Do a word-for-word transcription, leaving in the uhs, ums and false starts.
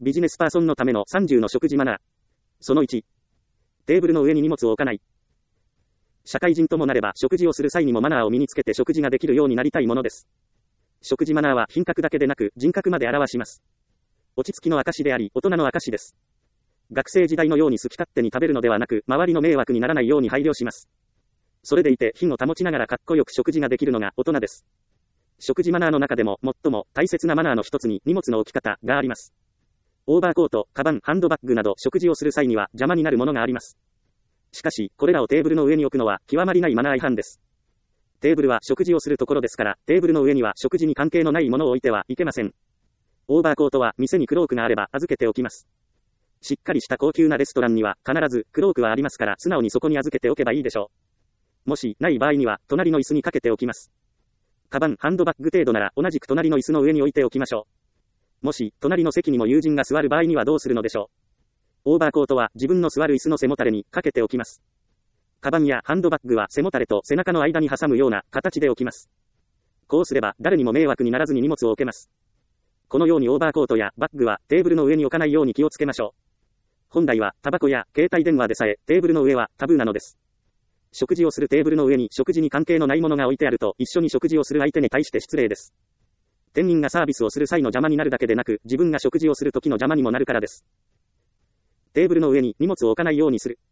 ビジネスパーソンのためのさんじゅうの食事マナー。そのいち。テーブルの上に荷物を置かない。社会人ともなれば食事をする際にもマナーを身につけて食事ができるようになりたいものです。食事マナーは品格だけでなく人格まで表します。落ち着きの証であり、大人の証です。学生時代のように好き勝手に食べるのではなく、周りの迷惑にならないように配慮します。それでいて品を保ちながらかっこよく食事ができるのが大人です。食事マナーの中でも最も大切なマナーの一つに荷物の置き方があります。オーバーコート、カバン、ハンドバッグなど食事をする際には邪魔になるものがあります。しかし、これらをテーブルの上に置くのは極まりないマナー違反です。テーブルは食事をするところですから、テーブルの上には食事に関係のないものを置いてはいけません。オーバーコートは店にクロークがあれば預けておきます。しっかりした高級なレストランには必ずクロークはありますから素直にそこに預けておけばいいでしょう。もしない場合には隣の椅子にかけておきます。カバン、ハンドバッグ程度なら同じく隣の椅子の上に置いておきましょう。もし隣の席にも友人が座る場合にはどうするのでしょう。オーバーコートは自分の座る椅子の背もたれにかけておきます。カバンやハンドバッグは背もたれと背中の間に挟むような形で置きます。こうすれば誰にも迷惑にならずに荷物を置けます。このようにオーバーコートやバッグはテーブルの上に置かないように気をつけましょう。本来はタバコや携帯電話でさえテーブルの上はタブーなのです。食事をするテーブルの上に食事に関係のないものが置いてあると一緒に食事をする相手に対して失礼です。店員がサービスをする際の邪魔になるだけでなく自分が食事をする時の邪魔にもなるからです。テーブルの上に荷物を置かないようにする。